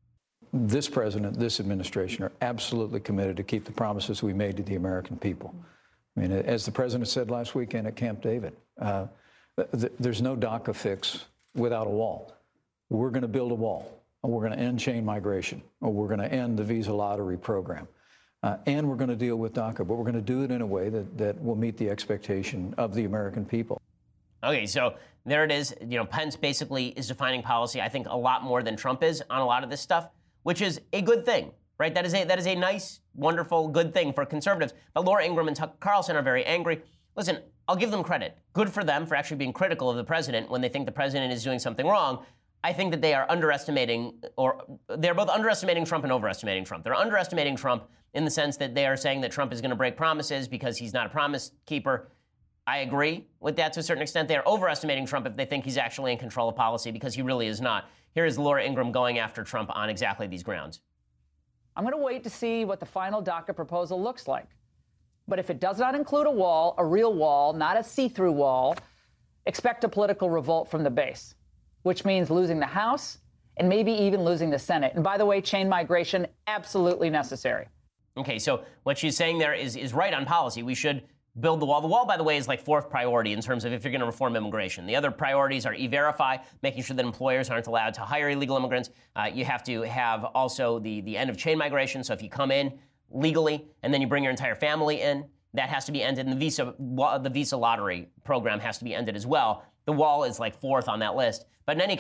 S7: This president, this administration are absolutely committed to keep the promises we made to the American people. I mean, as the president said last weekend at Camp David, uh, th- there's no DACA fix without a wall. We're going to build a wall, and we're going to end chain migration, or we're going to end the visa lottery program, uh, and we're going to deal with DACA, but we're going to do it in a way that, that will meet the expectation of the American people.
S1: Okay, so there it is. You know, Pence basically is defining policy, I think, a lot more than Trump is on a lot of this stuff, which is a good thing. Right, that is a that is a nice, wonderful, good thing for conservatives. But Laura Ingraham and Tucker Carlson are very angry. Listen, I'll give them credit. Good for them for actually being critical of the president when they think the president is doing something wrong. I think that they are underestimating, or they're both underestimating Trump and overestimating Trump. They're underestimating Trump in the sense that they are saying that Trump is going to break promises because he's not a promise keeper. I agree with that to a certain extent. They are overestimating Trump if they think he's actually in control of policy, because he really is not. Here is Laura Ingraham going after Trump on exactly these grounds.
S8: I'm going to wait to see what the final DACA proposal looks like. But if it does not include a wall, a real wall, not a see-through wall, expect a political revolt from the base, which means losing the House and maybe even losing the Senate. And by the way, chain migration, absolutely necessary.
S1: Okay, so what she's saying there is, is right on policy. We should build the wall. The wall, by the way, is like fourth priority in terms of if you're going to reform immigration. The other priorities are E-Verify, making sure that employers aren't allowed to hire illegal immigrants. Uh, you have to have also the, the end of chain migration. So if you come in legally and then you bring your entire family in, that has to be ended. And the visa, the visa lottery program has to be ended as well. The wall is like fourth on that list. But in any case,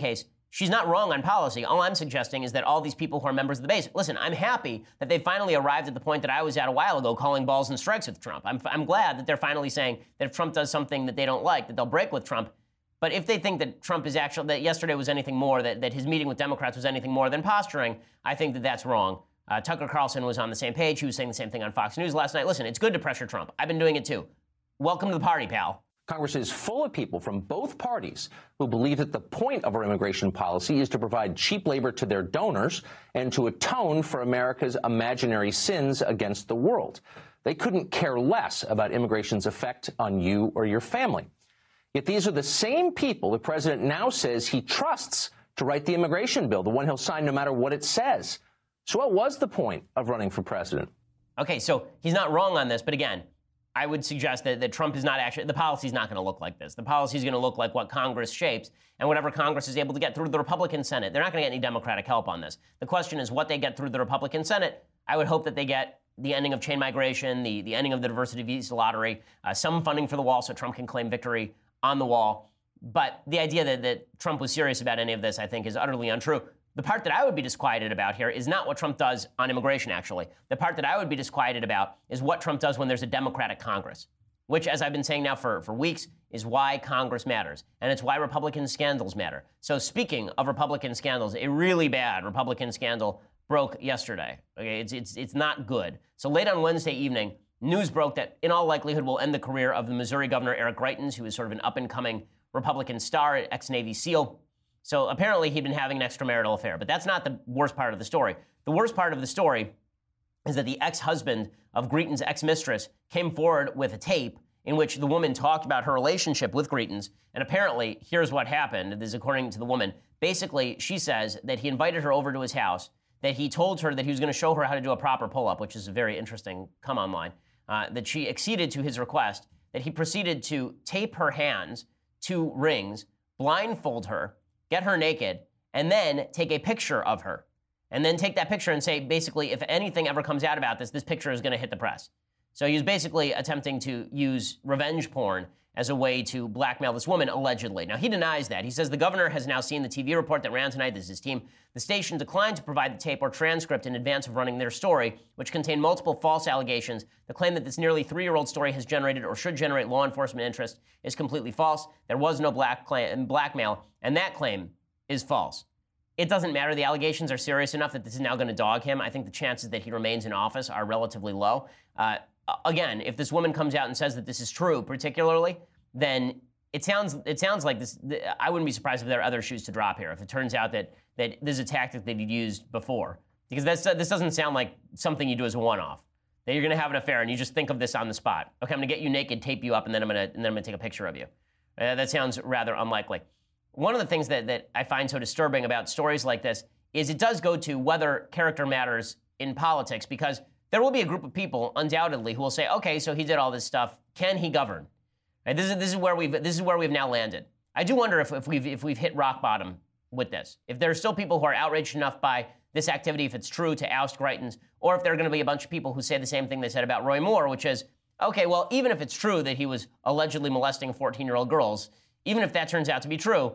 S1: She's not wrong on policy. All I'm suggesting is that all these people who are members of the base, listen, I'm happy that they finally arrived at the point that I was at a while ago calling balls and strikes with Trump. I'm, I'm glad that they're finally saying that if Trump does something that they don't like, that they'll break with Trump. But if they think that Trump is actually, that yesterday was anything more, that, that his meeting with Democrats was anything more than posturing, I think that that's wrong. Uh, Tucker Carlson was on the same page. He was saying the same thing on Fox News last night. Listen, it's good to pressure Trump. I've been doing it too. Welcome to the party, pal.
S9: Congress is full of people from both parties who believe that the point of our immigration policy is to provide cheap labor to their donors and to atone for America's imaginary sins against the world. They couldn't care less about immigration's effect on you or your family. Yet these are the same people the president now says he trusts to write the immigration bill, the one he'll sign no matter what it says. So what was the point of running for president?
S1: Okay, so he's not wrong on this, but again, I would suggest that, that Trump is not actually, the policy is not going to look like this. The policy is going to look like what Congress shapes and whatever Congress is able to get through the Republican Senate. They're not going to get any Democratic help on this. The question is what they get through the Republican Senate. I would hope that they get the ending of chain migration, the, the ending of the diversity visa lottery, uh, some funding for the wall so Trump can claim victory on the wall. But the idea that, that Trump was serious about any of this, I think, is utterly untrue. The part that I would be disquieted about here is not what Trump does on immigration, actually. The part that I would be disquieted about is what Trump does when there's a Democratic Congress, which, as I've been saying now for, for weeks, is why Congress matters. And it's why Republican scandals matter. So speaking of Republican scandals, a really bad Republican scandal broke yesterday. Okay, it's, it's, it's not good. So late on Wednesday evening, news broke that in all likelihood will end the career of the Missouri Governor Eric Greitens, who is sort of an up-and-coming Republican star, ex-Navy SEAL. So apparently he'd been having an extramarital affair, but that's not the worst part of the story. The worst part of the story is that the ex-husband of Greitens' ex-mistress came forward with a tape in which the woman talked about her relationship with Greitens, and apparently, here's what happened. This is according to the woman. Basically, she says that he invited her over to his house, that he told her that he was going to show her how to do a proper pull-up, which is a very interesting come-on line, uh, that she acceded to his request, that he proceeded to tape her hands to rings, blindfold her, get her naked, and then take a picture of her. And then take that picture and say, basically, if anything ever comes out about this, this picture is going to hit the press. So he was basically attempting to use revenge porn as a way to blackmail this woman, allegedly. Now, he denies that. He says the governor has now seen the T V report that ran tonight. This is his team. The station declined to provide the tape or transcript in advance of running their story, which contained multiple false allegations. The claim that this nearly three-year-old story has generated or should generate law enforcement interest is completely false. There was no black claim, blackmail, and that claim is false. It doesn't matter. The allegations are serious enough that this is now going to dog him. I think the chances that he remains in office are relatively low. Uh, again, if this woman comes out and says that this is true, particularly, then it sounds it sounds like this. I wouldn't be surprised if there are other shoes to drop here. If it turns out that that this is a tactic that he'd used before, because that's, this doesn't sound like something you do as a one-off. That you're going to have an affair and you just think of this on the spot. Okay, I'm going to get you naked, tape you up, and then I'm going to and then I'm going to take a picture of you. Uh, that sounds rather unlikely. One of the things that, that I find so disturbing about stories like this is it does go to whether character matters in politics, because there will be a group of people, undoubtedly, who will say, okay, so he did all this stuff. Can he govern? Right, this is this is where we've this is where we've now landed. I do wonder if, if we've if we've hit rock bottom with this. If there are still people who are outraged enough by this activity, if it's true, to oust Greitens, or if there are going to be a bunch of people who say the same thing they said about Roy Moore, which is, okay, well, even if it's true that he was allegedly molesting fourteen-year-old girls, even if that turns out to be true,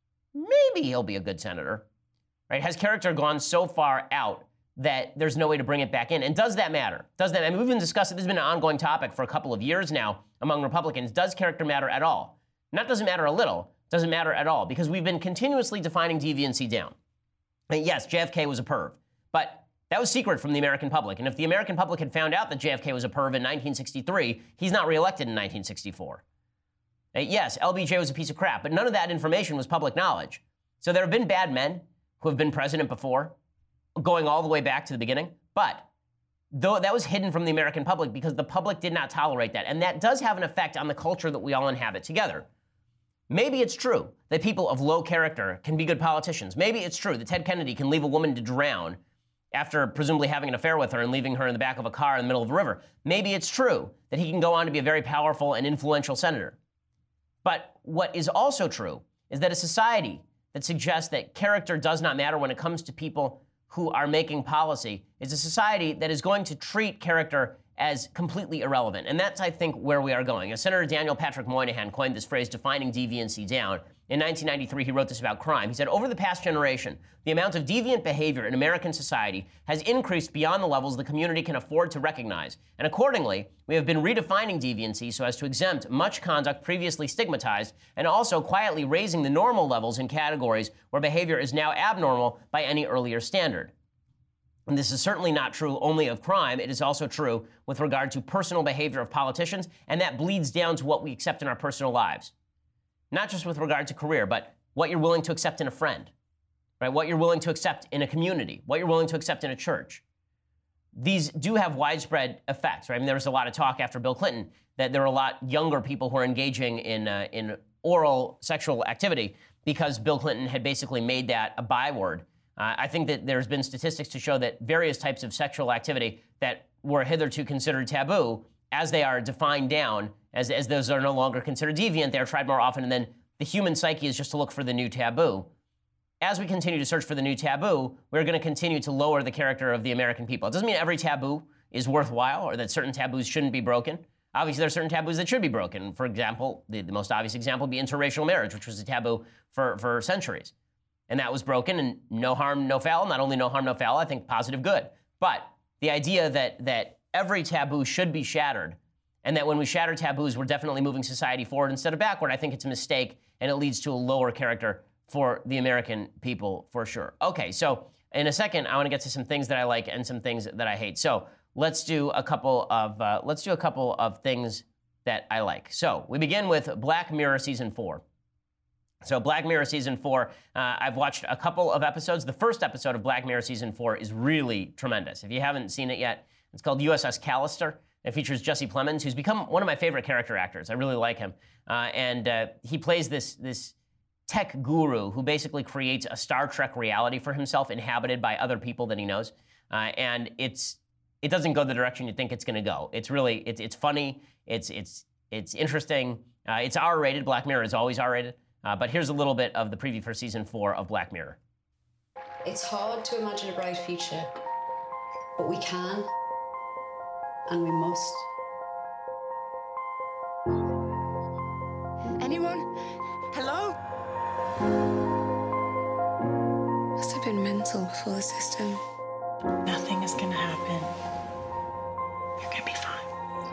S1: maybe he'll be a good senator. Right? Has character gone so far out that there's no way to bring it back in? And does that matter? Does that? I mean, we've been discussing, this has been an ongoing topic for a couple of years now among Republicans. Does character matter at all? Not doesn't matter a little, doesn't matter at all, because we've been continuously defining deviancy down. And yes, J F K was a perv, but that was secret from the American public. And if the American public had found out that J F K was a perv in nineteen sixty-three, he's not reelected in nineteen sixty-four. Uh, yes, L B J was a piece of crap, but none of that information was public knowledge. So there have been bad men who have been president before, going all the way back to the beginning, but though that was hidden from the American public because the public did not tolerate that. And that does have an effect on the culture that we all inhabit together. Maybe it's true that people of low character can be good politicians. Maybe it's true that Ted Kennedy can leave a woman to drown after presumably having an affair with her and leaving her in the back of a car in the middle of the river. Maybe it's true that he can go on to be a very powerful and influential senator. But what is also true is that a society that suggests that character does not matter when it comes to people who are making policy is a society that is going to treat character as completely irrelevant. And that's, I think, where we are going. Senator Daniel Patrick Moynihan coined this phrase, defining deviancy down. In nineteen ninety-three, he wrote this about crime. He said, over the past generation, the amount of deviant behavior in American society has increased beyond the levels the community can afford to recognize. And accordingly, we have been redefining deviancy so as to exempt much conduct previously stigmatized and also quietly raising the normal levels in categories where behavior is now abnormal by any earlier standard. And this is certainly not true only of crime. It is also true with regard to personal behavior of politicians, and that bleeds down to what we accept in our personal lives. Not just with regard to career, but what you're willing to accept in a friend, right? What you're willing to accept in a community, what you're willing to accept in a church. These do have widespread effects, right? I mean, there was a lot of talk after Bill Clinton that there were a lot younger people who are engaging in uh, in oral sexual activity because Bill Clinton had basically made that a byword. Uh, I think that there's been statistics to show that various types of sexual activity that were hitherto considered taboo, as they are defined down, as, as those are no longer considered deviant, they are tried more often, and then the human psyche is just to look for the new taboo. As we continue to search for the new taboo, we're going to continue to lower the character of the American people. It doesn't mean every taboo is worthwhile or that certain taboos shouldn't be broken. Obviously, there are certain taboos that should be broken. For example, the, the most obvious example would be interracial marriage, which was a taboo for, for centuries. And that was broken, and no harm, no foul. Not only no harm, no foul, I think positive good. But the idea that that every taboo should be shattered, and that when we shatter taboos, we're definitely moving society forward instead of backward, I think it's a mistake, and it leads to a lower character for the American people, for sure. Okay, so in a second, I want to get to some things that I like and some things that I hate. So let's do a couple of uh, let's do a couple of things that I like. So we begin with Black Mirror season four. So Black Mirror season four, uh, I've watched a couple of episodes. The first episode of Black Mirror season four is really tremendous. If you haven't seen it yet, it's called U S S Callister. It features Jesse Plemons, who's become one of my favorite character actors. I really like him. Uh, and uh, he plays this, this tech guru who basically creates a Star Trek reality for himself inhabited by other people that he knows. Uh, and it's it doesn't go the direction you think it's going to go. It's really, it's, it's funny, it's, it's, it's interesting. Uh, it's R-rated. Black Mirror is always R-rated. Uh, but here's a little bit of the preview for season four of Black Mirror.
S10: It's hard to imagine a bright future, but we can, and we must.
S11: Anyone? Hello? Must have been mental before the system. Nothing is gonna happen. You're gonna be fine.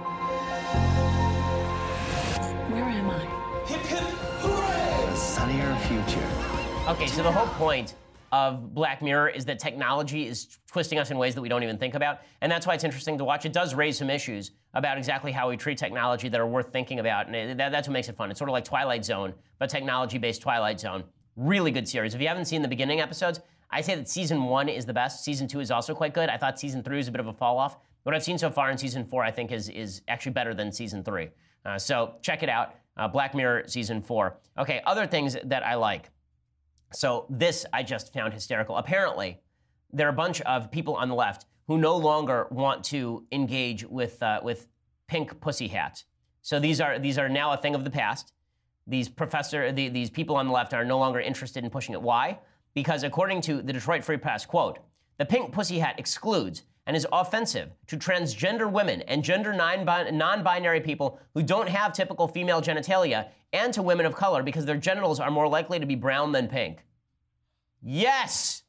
S11: Where am I?
S12: Hip hip hooray! A sunnier future.
S1: Okay, so the whole point of Black Mirror is that technology is twisting us in ways that we don't even think about, and that's why it's interesting to watch. It does raise some issues about exactly how we treat technology that are worth thinking about, and that, that's what makes it fun. It's sort of like Twilight Zone, but technology-based Twilight Zone. Really good series. If you haven't seen the beginning episodes, I say that season one is the best. Season two is also quite good. I thought season three was a bit of a fall-off. What I've seen so far in season four, I think, is, is actually better than season three. Uh, so check it out. Uh, Black Mirror season four. Okay, other things that I like. So this I just found hysterical. Apparently, there are a bunch of people on the left who no longer want to engage with uh, with pink pussy hats. So these are these are now a thing of the past. These professor the, these people on the left are no longer interested in pushing it. Why? Because according to the Detroit Free Press, quote, the pink pussy hat excludes and is offensive to transgender women and gender non-binary people who don't have typical female genitalia, and to women of color because their genitals are more likely to be brown than pink. Yes!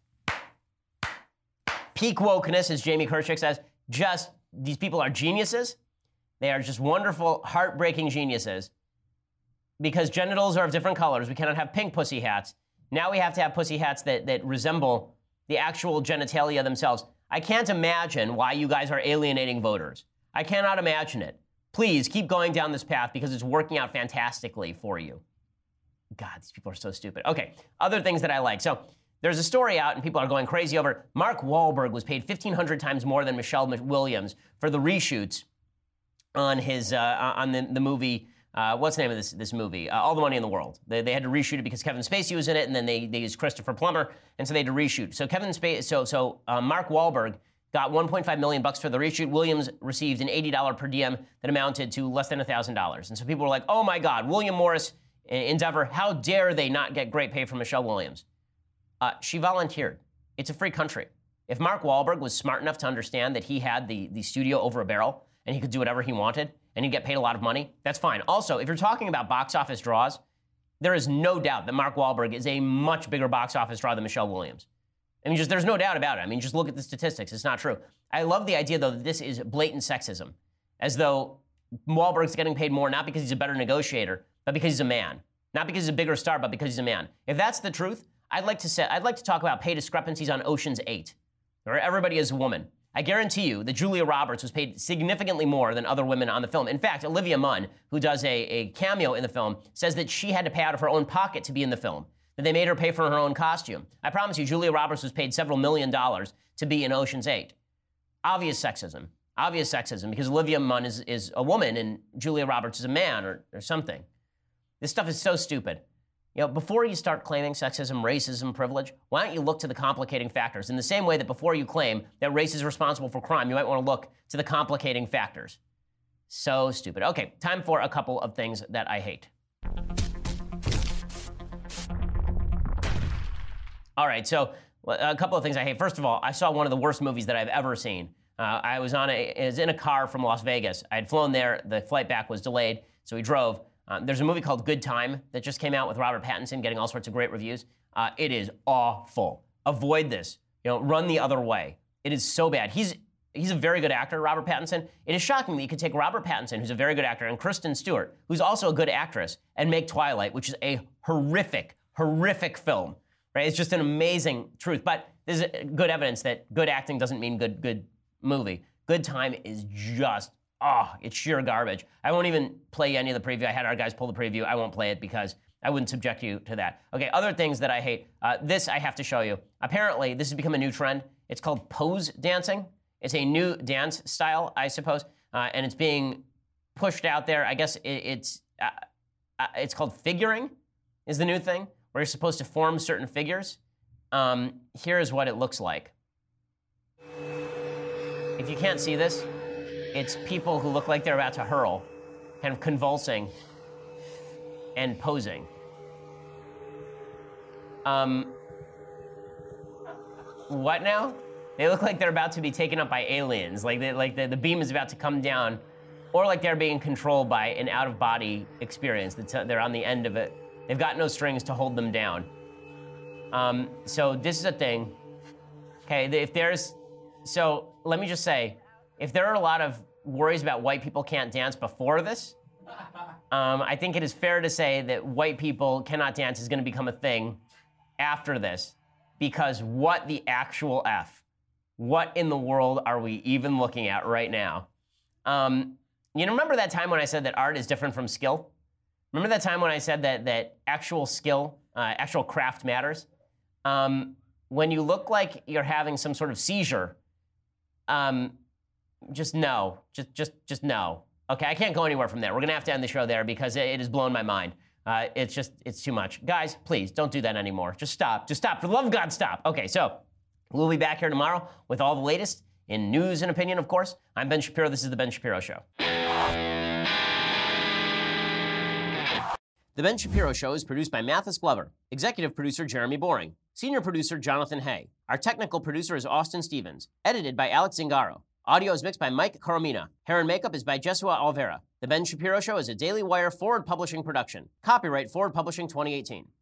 S1: Peak wokeness, as Jamie Kirchick says. Just, these people are geniuses. They are just wonderful, heartbreaking geniuses. Because genitals are of different colors, we cannot have pink pussy hats. Now we have to have pussy hats that, that resemble the actual genitalia themselves. I can't imagine why you guys are alienating voters. I cannot imagine it. Please keep going down this path because it's working out fantastically for you. God, these people are so stupid. Okay, other things that I like. So there's a story out and people are going crazy over it. Mark Wahlberg was paid fifteen hundred times more than Michelle Williams for the reshoots on his uh, on the, the movie. Uh, what's the name of this this movie? Uh, All the Money in the World. They, they had to reshoot it because Kevin Spacey was in it, and then they, they used Christopher Plummer, and so they had to reshoot. So Kevin Spacey, so so uh, Mark Wahlberg got one point five million bucks for the reshoot. Williams received an eighty dollars per diem that amounted to less than one thousand dollars. And so people were like, "Oh my God, William Morris Endeavor, how dare they not get great pay from Michelle Williams?" Uh, she volunteered. It's a free country. If Mark Wahlberg was smart enough to understand that he had the the studio over a barrel, and he could do whatever he wanted and he'd get paid a lot of money, that's fine. Also, if you're talking about box office draws, there is no doubt that Mark Wahlberg is a much bigger box office draw than Michelle Williams. I mean, just there's no doubt about it. I mean, just look at the statistics. It's not true. I love the idea, though, that this is blatant sexism, as though Wahlberg's getting paid more not because he's a better negotiator, but because he's a man. Not because he's a bigger star, but because he's a man. If that's the truth, I'd like to say I'd like to talk about pay discrepancies on Ocean's eight, where everybody is a woman. I guarantee you that Julia Roberts was paid significantly more than other women on the film. In fact, Olivia Munn, who does a, a cameo in the film, says that she had to pay out of her own pocket to be in the film, that they made her pay for her own costume. I promise you, Julia Roberts was paid several million dollars to be in Ocean's eight. Obvious sexism. Obvious sexism, because Olivia Munn is, is a woman and Julia Roberts is a man or, or something. This stuff is so stupid. You know, before you start claiming sexism, racism, privilege, why don't you look to the complicating factors? In the same way that before you claim that race is responsible for crime, you might want to look to the complicating factors. So stupid. Okay, time for a couple of things that I hate. All right, so a couple of things I hate. First of all, I saw one of the worst movies that I've ever seen. Uh, I was on a, I was in a car from Las Vegas. I had flown there. The flight back was delayed, so we drove. Um, there's a movie called Good Time that just came out with Robert Pattinson getting all sorts of great reviews. Uh, it is awful. Avoid this. You know, run the other way. It is so bad. He's he's a very good actor, Robert Pattinson. It is shocking that you could take Robert Pattinson, who's a very good actor, and Kristen Stewart, who's also a good actress, and make Twilight, which is a horrific, horrific film. Right? It's just an amazing truth. But there's good evidence that good acting doesn't mean good good movie. Good Time is just, oh, it's sheer garbage. I won't even play any of the preview. I had our guys pull the preview. I won't play it because I wouldn't subject you to that. Okay, other things that I hate. Uh, this I have to show you. Apparently, this has become a new trend. It's called pose dancing. It's a new dance style, I suppose, uh, and it's being pushed out there. I guess it, it's uh, uh, it's called figuring is the new thing, where you're supposed to form certain figures. Um, here's what it looks like. If you can't see this, it's people who look like they're about to hurl, kind of convulsing and posing. Um, what now? They look like they're about to be taken up by aliens, like, they, like the, the beam is about to come down, or like they're being controlled by an out-of-body experience. That's, uh, they're on the end of it. They've got no strings to hold them down. Um, so this is a thing. Okay, if there's, so let me just say, if there are a lot of worries about white people can't dance before this, um, I think it is fair to say that white people cannot dance is going to become a thing after this, because what the actual F? What in the world are we even looking at right now? Um, you know, remember that time when I said that art is different from skill? Remember that time when I said that that actual skill, uh, actual craft matters? Um, when you look like you're having some sort of seizure, um, just no, just just just no. Okay, I can't go anywhere from there. We're gonna have to end the show there because it, it has blown my mind. Uh, it's just, it's too much. Guys, please don't do that anymore. Just stop, just stop. For the love of God, stop. Okay, so we'll be back here tomorrow with all the latest in news and opinion, of course. I'm Ben Shapiro. This is The Ben Shapiro Show. The Ben Shapiro Show is produced by Mathis Glover, executive producer Jeremy Boring, senior producer Jonathan Hay. Our technical producer is Austin Stevens, edited by Alex Zingaro. Audio is mixed by Mike Coromina. Hair and makeup is by Jesua Alvera. The Ben Shapiro Show is a Daily Wire Forward Publishing production. Copyright Forward Publishing twenty eighteen.